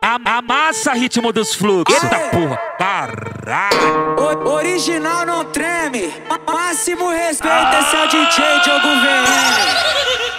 Amassa ritmo dos fluxos. Eita porra, caralho. Original não treme. Máximo respeito, esse é o DJ Diogo VM.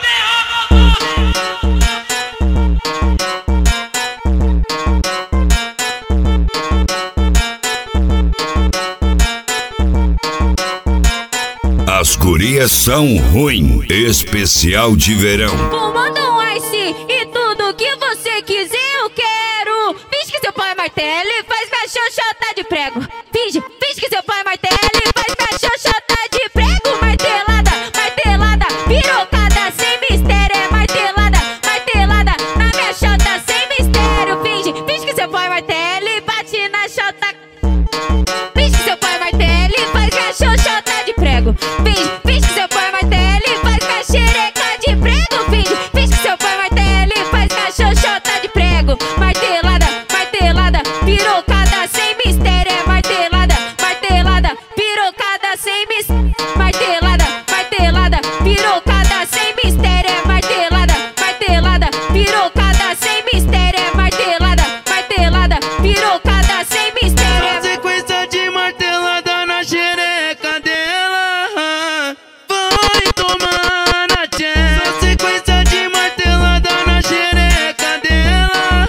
As gurias são ruim, especial de verão. Fumando um ice e tudo que você quiser eu quero. Finge que seu pai é martelo e faz minha xoxota de prego. Finge que seu pai é martelo e faz minha xoxota de prego. Martelada, martelada, pirocada sem mistério. É martelada, martelada na minha xota sem mistério. Finge que seu pai é martelo e bate na xota. Finge que seu pai é martelo e faz minha xoxota de prego. Finge que seu pai é martelo e faz minha xereca de prego. Finge que seu pai é martelo e faz minha xoxota de prego. Martelada, martelada, pirocada sem mistério. É martelada, martelada, pirocada sem mistério. Martelada, martelada, pirocada sem mistério. É martelada, martelada, pirocada sem mistério. É martelada, martelada, pirocada sem mistério. Na sequência de martelada na xereca dela, vai tomar na tcheca. Na sequência de martelada na xereca dela,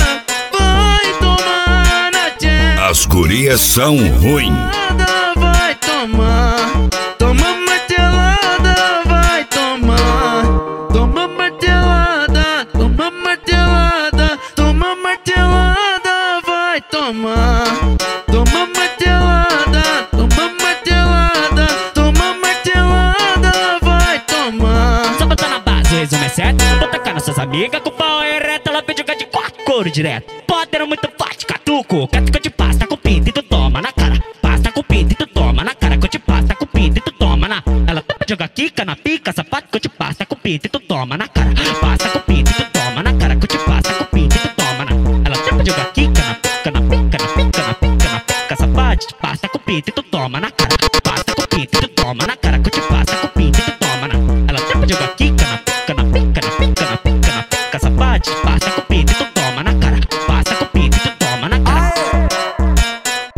vai tomar na tcheca. As gurias são ruim. Vai tomar, toma martelada, vai tomar. Toma martelada, toma martelada, toma martelada, vai tomar. Toma martelada, toma martelada, toma martelada, vai tomar. Só botar na base, o resumo é certo. Vou tacar nas suas amigas com pau ereto. Ela pediu de quatro couro direto. Poder muito forte, catuco. Catuca de pasta com pinto e tu toma na cara. Pasta com pinto e tu toma na cara. Que eu te pasta com pinto e tu toma na. Ela topa jogar quica na pica, sapato que eu te pasta com pinto e tu toma na cara. Pasta com pinto e tu toma na cara. Que eu te pasta com pinto e tu toma na. Ela topa jogar quica na pica, na pica, na pica, na pica, na pica, sapato te pasta com pinto e tu toma na cara. Pasta com pinto e tu toma na cara. Que eu te pasta com pinto e tu toma na. Ela topa jogar quica na pica, na pica, na pica, na pica, na pica, sapato te pasta com pinto e tu toma na cara. Pasta com pinto e tu toma na cara.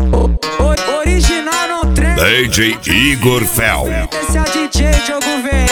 Original não treme. DJ Igor Fel. Esse é o DJ Diogo VM.